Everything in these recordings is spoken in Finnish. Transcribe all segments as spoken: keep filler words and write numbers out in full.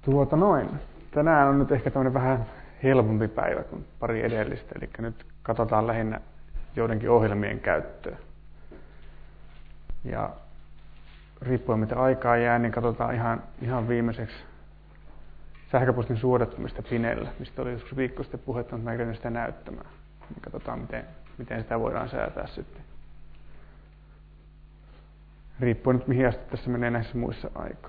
Tuota noin. Tänään on nyt ehkä tämmöinen vähän helpompi päivä kuin pari edellistä, eli nyt katsotaan lähinnä joidenkin ohjelmien käyttöä. Ja riippuen mitä aikaa jää, niin katsotaan ihan, ihan viimeiseksi sähköpostin suodattamista Pinellä, mistä oli joskus viikko sitten puhetta, mutta mä en sitä näyttämään. Niin katsotaan, miten, miten sitä voidaan säätää sitten. Riippuen nyt mihin asti tässä menee näissä muissa aikaa.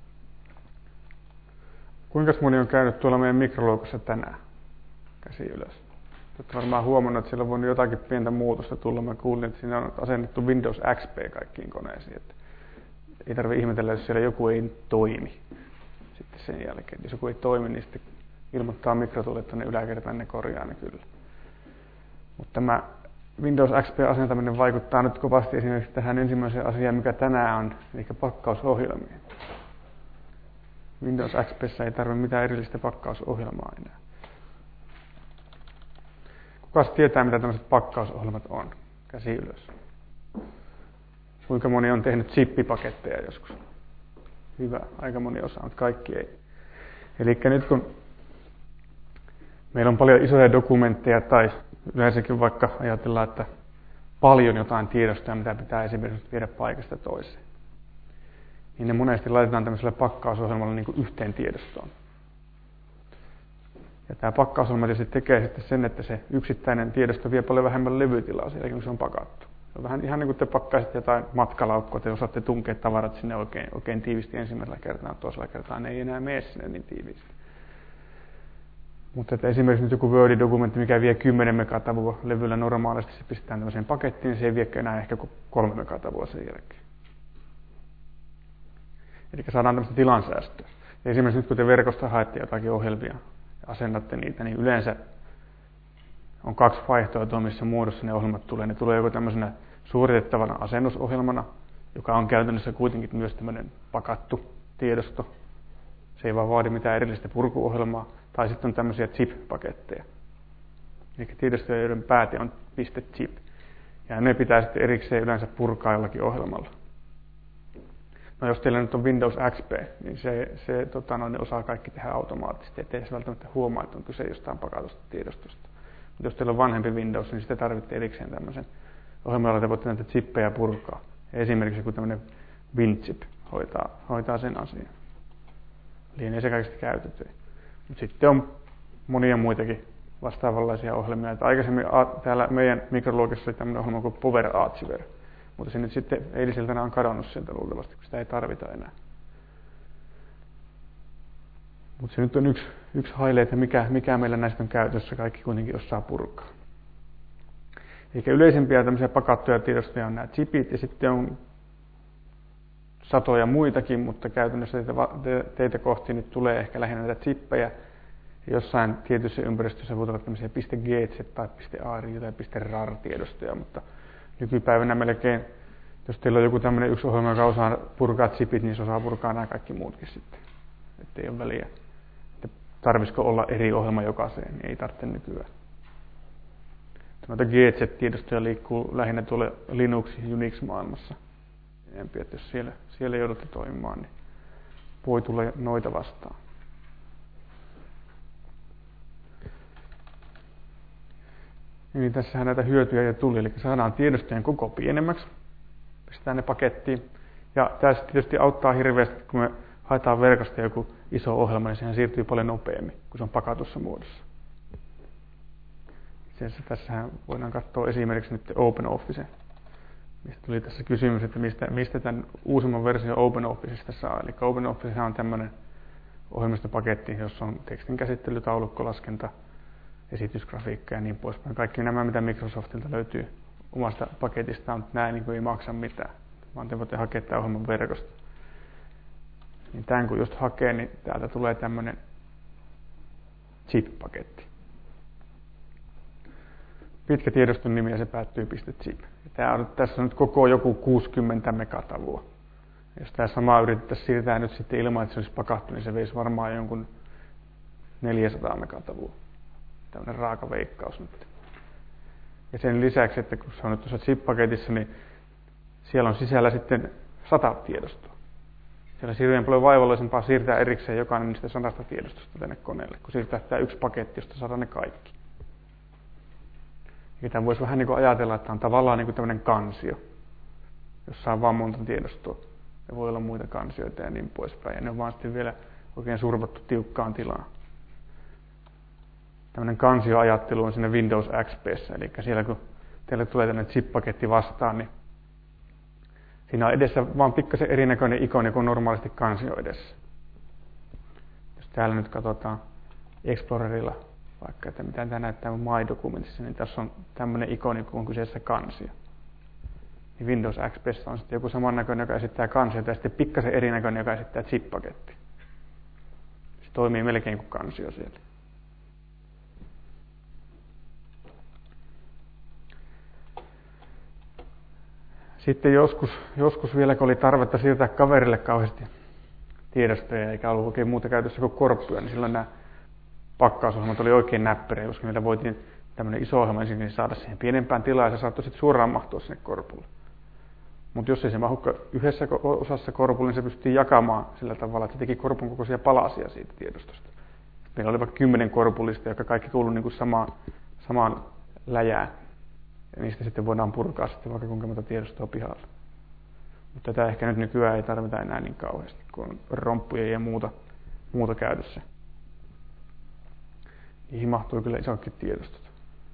Kuinka moni on käynyt tuolla meidän mikroluokassa tänään? Käsi ylös. Olette varmaan huomannut, että siellä on voinut jotakin pientä muutosta tulla. Mä kuulin, että siinä on asennettu Windows X P kaikkiin koneisiin. Että ei tarvitse ihmetellä, jos siellä joku ei toimi sitten sen jälkeen. Jos joku ei toimi, niin sitten ilmoittaa mikrotulille tuonne yläkertaan, ne korjaa ne kyllä. Mutta tämä Windows X P-asentaminen vaikuttaa nyt kovasti esimerkiksi tähän ensimmäiseen asiaan, mikä tänään on, eli pakkausohjelmiin. Windows X P:ssä ei tarvitse mitään erillistä pakkausohjelmaa enää. Kukas tietää, mitä tämmöiset pakkausohjelmat on? Käsi ylös. Kuinka moni on tehnyt zippipaketteja joskus? Hyvä, aika moni osaa, mutta kaikki ei. Eli nyt kun meillä on paljon isoja dokumentteja tai yleensäkin vaikka ajatellaan, että paljon jotain tiedostoja, mitä pitää esimerkiksi viedä paikasta toiseen, niin ne monesti laitetaan tämmöisellä pakkausohjelmalla niin kuin yhteen tiedostoon. Ja tämä pakkausohjelma tietysti tekee sitten sen, että se yksittäinen tiedosto vie paljon vähemmän levytilaa siellä, kun se on pakattu. Se on vähän ihan niin kuin te pakkaisitte jotain matkalaukkua, te osaatte tunkea tavarat sinne oikein, oikein tiivisti ensimmäisellä kertaa, toisella kertaa ne ei enää mene sinne niin tiivisti. Mutta että esimerkiksi nyt joku Word-dokumentti, mikä vie kymmenen megatavua levyllä normaalisti, se pistetään tämmöiseen pakettiin, niin se ei viekään enää ehkä kolme megatavua sen jälkeen. Eli saadaan tämmöistä tilansäästöä. Ja esimerkiksi nyt kun te verkosta haette jotakin ohjelmia ja asennatte niitä, niin yleensä on kaksi vaihtoehtoa, missä muodossa ne ohjelmat tulee. Ne tulee joko tämmöisenä suoritettavana asennusohjelmana, joka on käytännössä kuitenkin myös tämmöinen pakattu tiedosto. Se ei vaan vaadi mitään erillistä purkuohjelmaa. Tai sitten on tämmöisiä zip-paketteja. Eli tiedostoja, joiden pääte on .zip. Ja ne pitää sitten erikseen yleensä purkaa jollakin ohjelmalla. No jos teillä nyt on Windows X P, niin se, se tota, no, ne osaa kaikki tehdä automaattisesti, ettei se välttämättä huomaa, että on kyse jostain pakatusta tiedostosta. Mutta jos teillä on vanhempi Windows, niin sitten tarvitsee erikseen tämmöisen ohjelman, jolla te voitte näitä zippejä purkaa. Ja esimerkiksi joku tämmöinen WinZip hoitaa, hoitaa sen asian. Lienee se kaikista käytetty. Mutta sitten on monia muitakin vastaavanlaisia ohjelmia. Että aikaisemmin täällä meidän mikroluokassa oli tämmöinen ohjelma kuin Power Archiver. Mutta se nyt sitten eiliseltänä on kadonnut sieltä luultavasti, kun sitä ei tarvita enää. Mutta se nyt on yksi, yksi haile, että mikä, mikä meillä näistä on käytössä. Kaikki kuitenkin osaa purkaa. Eikä yleisimpiä tämmöisiä pakattuja tiedostoja on nämä chipit ja sitten on satoja muitakin, mutta käytännössä teitä, teitä kohti nyt tulee ehkä lähinnä näitä chippejä. Jossain tietyissä ympäristössä voivat olla tämmöisiä .gz tai .ari tai .rar-tiedostoja, mutta nykypäivänä melkein, jos teillä on joku tämmöinen yksi ohjelma, joka osaa purkaa chipit, niin se osaa purkaa nämä kaikki muutkin sitten. Että ei ole väliä, että tarvitsiko olla eri ohjelma jokaiseen, niin ei tarvitse nykyään. Noita G Z-tiedostoja liikkuu lähinnä tuolla Linux- ja Unix-maailmassa. Enemmän, että jos siellä, siellä joudutte toimimaan, niin voi tulla noita vastaan. Niin tässähän näitä hyötyjä jo tuli, eli saadaan tiedostojen koko pienemmäksi, pistetään ne pakettiin. Ja tämä tietysti auttaa hirveästi, kun me haetaan verkosta joku iso ohjelma, niin sehän siirtyy paljon nopeammin, kun se on pakatussa muodossa. Itse asiassa tässähän voidaan katsoa esimerkiksi nyt OpenOffice, mistä tuli tässä kysymys, että mistä, mistä tämän uusimman version OpenOfficesta saa. Eli OpenOffice on tämmöinen ohjelmistopaketti, jossa on tekstin käsittely, taulukkolaskenta, esitysgrafiikka ja niin poispäin. Kaikki nämä, mitä Microsoftilta löytyy omasta paketistaan, mutta nämä niin ei maksa mitään, vaan te voitte hakea tämän ohjelman verkosta. Niin tämän kun just hakee, niin täältä tulee tämmöinen zip-paketti. Pitkä tiedoston nimi ja se päättyy .zip. Ja tämä on, tässä on nyt koko joku kuusikymmentä megatavua. Jos tämä samaa yritettäisiin siirtää nyt sitten ilman, että se olisi pakattu, niin se veisi varmaan jonkun neljäsataa megatavua. Tällainen raaka veikkaus nyt. Ja sen lisäksi, että kun se on nyt tuossa zip-paketissa, niin siellä on sisällä sitten sata tiedostoa. Siellä on hirveän paljon vaivalloisempaa siirtää erikseen jokainen niistä sadasta tiedostosta tänne koneelle, kun siirtää tämä yksi paketti, josta saadaan ne kaikki. Ja tämän voisi vähän niin kuin ajatella, että on tavallaan niin kuin tämmöinen kansio, jossa on vaan monta tiedostoa. Ja voi olla muita kansioita ja niin poispäin. Ja ne on vaan sitten vielä oikein survattu tiukkaan tilaan. Tämmöinen kansioajattelu on siinä Windows X P:ssä. Eli siellä kun teille tulee tämmöinen zip-paketti vastaan, niin siinä on edessä vaan pikkasen erinäköinen ikoni kuin normaalisti kansio edessä. Jos täällä nyt katsotaan Explorerilla vaikka, että mitä tämä näyttää My Documentsissa, niin tässä on tämmöinen ikoni, kun on kyseessä kansio. Niin Windows X P:ssä on sitten joku samannäköinen, joka esittää kansiota, ja sitten pikkasen erinäköinen, joka esittää zip-paketti. Se toimii melkein kuin kansio siellä. Sitten joskus, joskus vielä, kun oli tarvetta siirtää kaverille kauheasti tiedostoja, eikä ollut oikein muuta käytössä kuin korppuja, niin silloin nämä pakkausohjelmat oli oikein näppärejä, koska niitä voitiin tämmöinen iso ohjelma ensinnäkin saada siihen pienempään tilaan, ja se saattoi sitten suoraan mahtua sinne korpulle. Mutta jos ei se mahdu yhdessä osassa korpulle, niin se pystyttiin jakamaan sillä tavalla, että se teki korpun kokoisia palasia siitä tiedostosta. Meillä oli vaikka kymmenen korpullista, jotka kaikki kuului niin kuin samaan, samaan läjään. Ja niistä sitten voidaan purkaa sitten vaikka kuinka monta tiedostoa pihalla. Mutta tätä ehkä nyt nykyään ei tarvita enää niin kauheasti, kun on romppuja ja muuta, muuta käytössä. Niihin mahtuu kyllä isotkin tiedostot.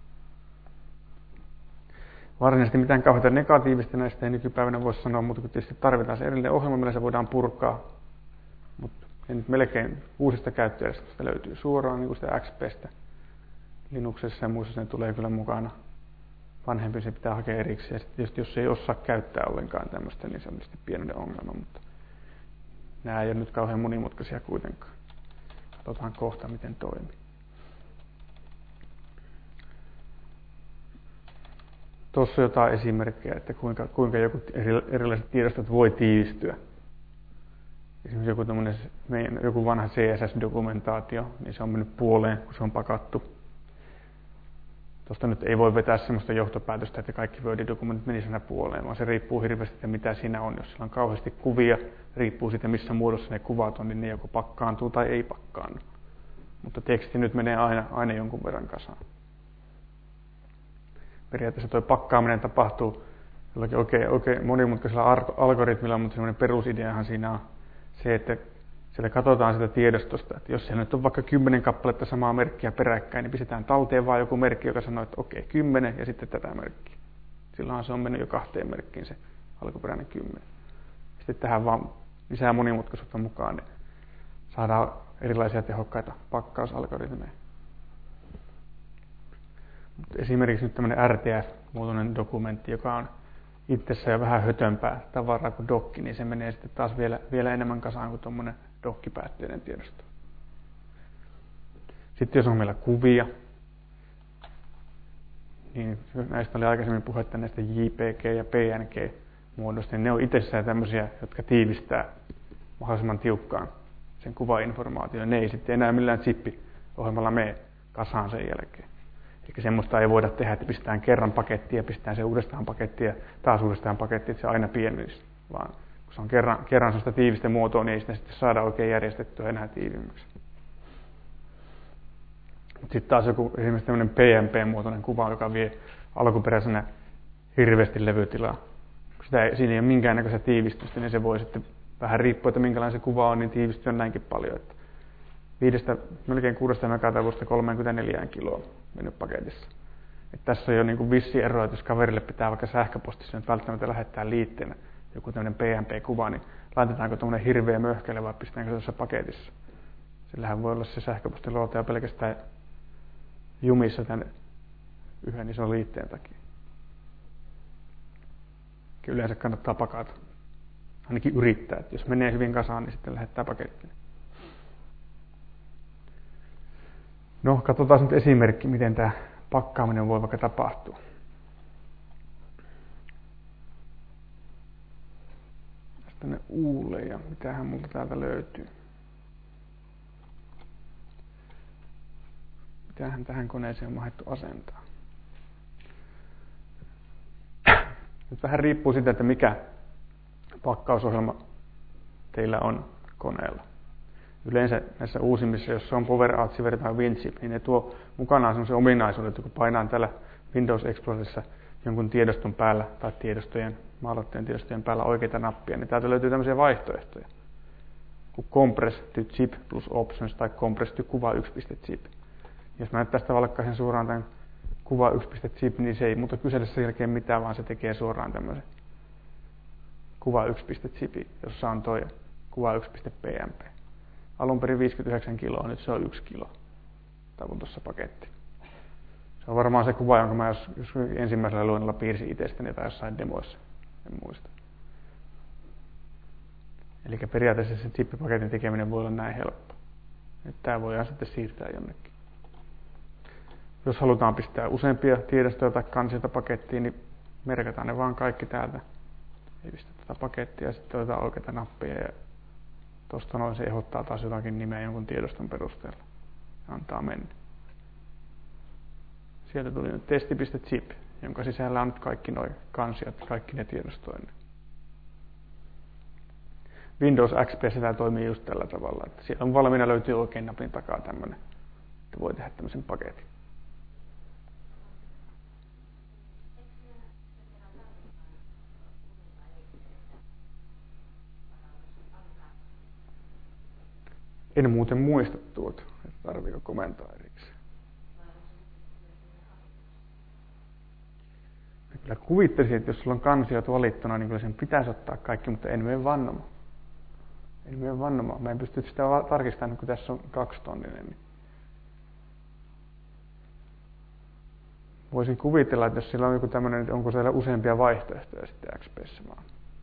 Varsinaisesti mitään kauheita negatiivista näistä ei nykypäivänä voi sanoa, mutta kun tietysti tarvitaan se erillinen ohjelma, millä se voidaan purkaa. Mutta nyt melkein uusista käyttöjärjestelmistä löytyy suoraan, niin kuin sitä X P:stä. Linuxissa ja muissa ne tulee kyllä mukana. Vanhempi se pitää hakea erikseen. Ja sitten tietysti jos ei osaa käyttää ollenkaan tämmöistä, niin se on tietysti pienoinen ongelma. Mutta nämä ei ole nyt kauhean monimutkaisia kuitenkaan. Katsotaan kohta, miten toimii. Tuossa on jotain esimerkkejä, että kuinka, kuinka joku erilaiset tiedostot voi tiivistyä. Esimerkiksi joku, joku vanha C S S-dokumentaatio, niin se on mennyt puoleen, kun se on pakattu. Tuosta nyt ei voi vetää sellaista johtopäätöstä, että kaikki Word-dokumentit menisivät aina puoleen, vaan se riippuu hirveästi, että mitä siinä on. Jos sillä on kauheasti kuvia, riippuu siitä, missä muodossa ne kuvat on, niin ne joko pakkaantuu tai ei pakkaannu. Mutta teksti nyt menee aina, aina jonkun verran kasaan. Periaatteessa tuo pakkaaminen tapahtuu jollakin oikein, oikein monimutkaisella algoritmilla, mutta semmoinen perusideahan siinä on se, että siellä katsotaan sitä tiedostosta, että jos siellä nyt on vaikka kymmenen kappaletta samaa merkkiä peräkkäin, niin pistetään talteen vaan joku merkki, joka sanoo, että okei, kymmenen ja sitten tätä merkkiä. Silloinhan se on mennyt jo kahteen merkkiin se alkuperäinen kymmenen. Sitten tähän vaan lisää monimutkaisuutta mukaan, niin saadaan erilaisia tehokkaita pakkausalgoritmeja. Mutta esimerkiksi nyt tämmöinen R T F-muotoinen dokumentti, joka on itsessään jo vähän hötömpää tavaraa kuin dokki, niin se menee sitten taas vielä, vielä enemmän kasaan kuin tuommoinen dokkipäätteinen tiedosto. Sitten jos on meillä kuvia, niin näistä oli aikaisemmin puhetta näistä J P G ja P N G-muodosta, niin ne on itsessään tämmöisiä, jotka tiivistää mahdollisimman tiukkaan sen kuvainformaation. Ne ei sitten enää millään zip-ohjelmalla mene kasaan sen jälkeen. Eli semmoista ei voida tehdä, että pistetään kerran pakettia ja pistetään se uudestaan pakettia ja taas uudestaan pakettia, että se aina pienenisi. Vaan kun se on kerran, kerran sellaista tiivistä muotoa, niin ei sitä sitten saada oikein järjestettyä enää tiivimmäksi. Sitten taas joku esimerkiksi tämmöinen P M P-muotoinen kuva, joka vie alkuperäisenä hirveästi levytilaa. Kun sitä ei, siinä ei ole minkäännäköistä tiivistystä, niin se voi sitten vähän riippua, että minkälainen se kuva on, niin tiivistyy näinkin paljon. Että viidestä, melkein kuudesta megataivuudesta kolmekymmentäneljä kiloa mennyt paketissa. Et tässä on jo niin kuin vissi ero, että jos kaverille pitää vaikka sähköpostissa nyt välttämättä lähettää liitteenä joku tämmöinen P M P-kuva, niin laitetaanko tuommoinen hirveä möhkäle vai pistetäänkö se tuossa paketissa. Sillähän voi olla se sähköpostiluotaja pelkästään jumissa tämän yhden ison liitteen takia. Yleensä kannattaa pakata. Ainakin yrittää, että jos menee hyvin kasaan, niin sitten lähettää pakettiin. No, katsotaan nyt esimerkki, miten tämä pakkaaminen voi vaikka tapahtua. Tänne uulle ja mitähän multa täältä löytyy. Mitähän tähän koneeseen on mahdettu asentaa. Nyt vähän riippuu siitä, että mikä pakkausohjelma teillä on koneella. Yleensä näissä uusimmissa, jos on Power Archive tai WinZip, niin ne tuo mukanaan sellaisen ominaisuuden, että kun painaan täällä Windows Explorerissa jonkun tiedoston päällä tai tiedostojen, maalattujen tiedostojen päällä oikeita nappia, niin täältä löytyy tämmöisiä vaihtoehtoja kuin Compress to Zip plus Options tai Compress to Kuva yksi.zip. Jos mä nyt tästä valkkaisin suoraan tämän Kuva yksi.zip, niin se ei muuta kysellä sen jälkeen mitään, vaan se tekee suoraan tämmöisen Kuva yksi.zip, jossa on toi Kuva yksi.pmp. Alun perin viisikymmentäyhdeksän kiloa, nyt se on yksi kilo. Tämä on tuossa paketti. Se on varmaan se kuva, jonka mä jos, jos ensimmäisellä luennolla piirsin itsestäni tai jossain demoissa. En muista. Eli periaatteessa se zip-paketin tekeminen voi olla näin helppo. Nyt tämä voidaan sitten siirtää jonnekin. Jos halutaan pistää useampia tiedostoja tai kansioita pakettiin, niin merkataan ne vaan kaikki täältä. Ei pistä tätä pakettia ja sitten otetaan oikeita nappeja. Ja tuosta noin se ehdottaa taas jotakin nimeä jonkun tiedoston perusteella. Ja antaa mennä. Sieltä tuli nyt testi.zip, jonka sisällä on nyt kaikki nuo kansiot, kaikki ne tiedostoinnit. Windows X P sitä toimii just tällä tavalla, että siellä on valmiina löytyy oikein napin takaa tämmöinen, että voi tehdä tämmöisen paketin. En muuten muista tuota, että tarviiko komentaa erikseen. Ja kyllä kuvittelisin, että jos sulla on kansiot valittuna, niin kyllä sen pitäisi ottaa kaikki, mutta en mene vannomaan. En mene vannomaan. Mä en pysty sitä tarkistamaan, kun tässä on kaksitonninen. Niin voisin kuvitella, että jos sillä on joku tämmöinen, että onko siellä useampia vaihtoehtoja sitten X P:ssä vaan.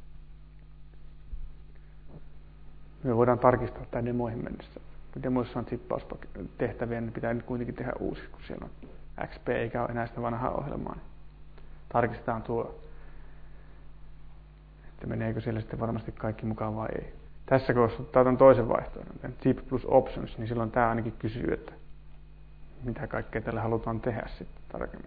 Me voidaan tarkistaa tämä demoihin mennessä. Kun demoissa on zippaustehtäviä, niin pitää nyt kuitenkin tehdä uusi, kun siellä on X P eikä ole enää sitä vanhaa ohjelmaa. Niin tarkistetaan tuo, että meneekö siellä sitten varmasti kaikki mukaan vai ei. Tässä kun otan toisen vaihtoehdon, Zip plus Options, niin silloin tämä ainakin kysyy, että mitä kaikkea tällä halutaan tehdä sitten tarkemmin.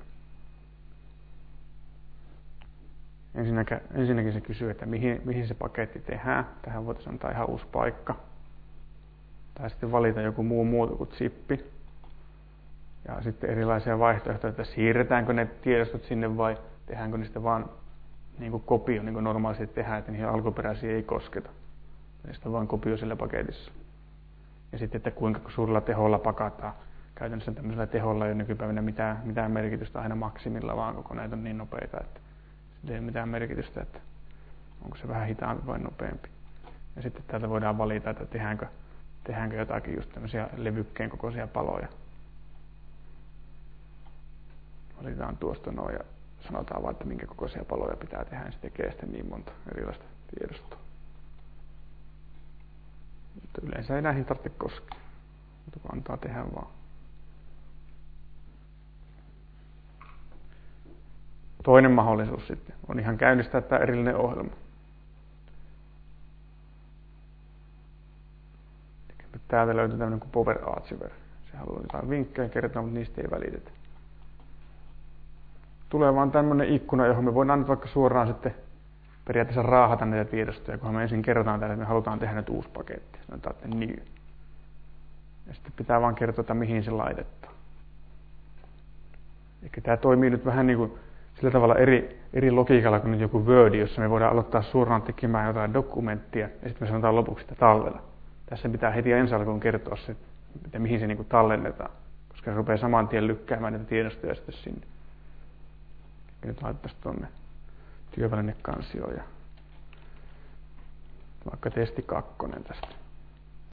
Ensinnäkin, ensinnäkin se kysyy, että mihin, mihin se paketti tehdään. Tähän voitaisiin antaa ihan uusi paikka. Tai sitten valita joku muu muoto kuin zippi. Ja sitten erilaisia vaihtoehtoja, että siirretäänkö ne tiedostot sinne vai tehdäänkö niistä vaan niin kuin kopio, niin kuin normaalisti tehdään, että niihin alkuperäisiin ei kosketa. Niistä on vain kopio sillä paketissa. Ja sitten, että kuinka suurella teholla pakataan. Käytännössä tämmöisellä teholla ei ole nykypäivänä mitään, mitään merkitystä aina maksimilla, vaan kokoneet on niin nopeita, että sillä ei ole mitään merkitystä, että onko se vähän hitaampi vai nopeampi. Ja sitten täältä voidaan valita, että tehdäänkö, tehdäänkö jotakin just tämmöisiä levykkeen kokoisia paloja. Valitaan tuosta noin ja sanotaan vaan, että minkä kokoisia paloja pitää tehdä, ja se tekee sitten niin monta erilaista tiedostoa. Mutta yleensä ei näihin tarvitse koskea, mutta kun antaa tehdä vaan. Toinen mahdollisuus sitten on ihan käynnistää tämä erillinen ohjelma. Nyt täältä löytyy tämmöinen kuin Power Archive. Se haluaa jotain vinkkejä kertoa, mutta niistä ei välitetä. Tulee vaan tämmöinen ikkuna, johon me voidaan nyt vaikka suoraan sitten periaatteessa raahata näitä tiedostoja, kunhan me ensin kerrotaan täällä, että me halutaan tehdä nyt uusi paketti. Sanotaan, että new. Ja sitten pitää vaan kertoa, että mihin se laitetaan. Eli tämä toimii nyt vähän niin kuin sillä tavalla eri, eri logiikalla kuin nyt joku Word, jossa me voidaan aloittaa suoraan tekemään jotain dokumenttia ja sitten me sanotaan lopuksi sitä tallella. Tässä pitää heti ensi alkuun kertoa se, että mihin se niin kuin tallennetaan, koska se rupeaa saman tien lykkäämään näitä tiedostoja sitten sinne. Ja nyt laitettaisiin tuonne työvälinekansioon ja vaikka testi kakkonen tästä.